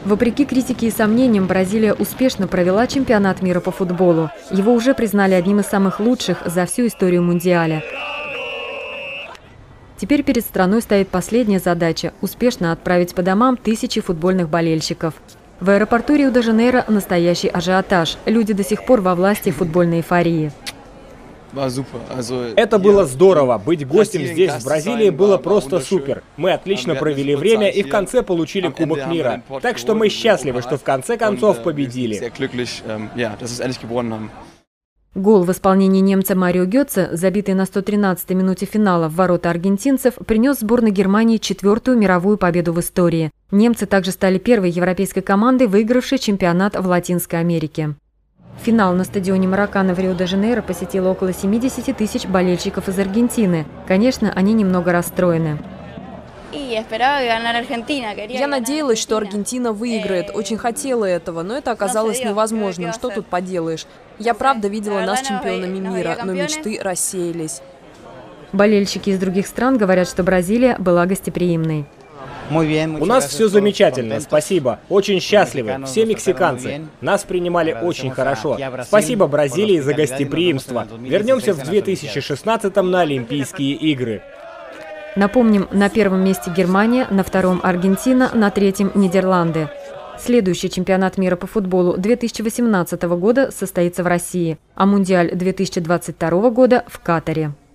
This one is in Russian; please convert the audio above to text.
Вопреки критике и сомнениям, Бразилия успешно провела чемпионат мира по футболу. Его уже признали одним из самых лучших за всю историю Мундиаля. Теперь перед страной стоит последняя задача – успешно отправить по домам тысячи футбольных болельщиков. В аэропорту Рио-де-Жанейро настоящий ажиотаж. Люди до сих пор во власти футбольной эйфории. Это было здорово. Быть гостем здесь, в Бразилии, было просто супер. Мы отлично провели время и в конце получили Кубок мира. Так что мы счастливы, что в конце концов победили. Гол в исполнении немца Марио Гётце, забитый на 113-й минуте финала в ворота аргентинцев, принес сборной Германии 4-ю мировую победу в истории. Немцы также стали первой европейской командой, выигравшей чемпионат в Латинской Америке. Финал на стадионе Маракана в Рио-де-Жанейро посетило около 70 тысяч болельщиков из Аргентины. Конечно, они немного расстроены. Я надеялась, что Аргентина выиграет. Очень хотела этого, но это оказалось невозможным. Что тут поделаешь? Я правда видела нас чемпионами мира, но мечты рассеялись. Болельщики из других стран говорят, что Бразилия была гостеприимной. У нас все замечательно, спасибо. Очень счастливы, все мексиканцы. Нас принимали очень хорошо. Спасибо Бразилии за гостеприимство. Вернемся в 2016-м на Олимпийские игры. Напомним, на первом месте Германия, на втором Аргентина, на третьем Нидерланды. Следующий чемпионат мира по футболу 2018 года состоится в России, а Мундиаль 2022 года в Катаре.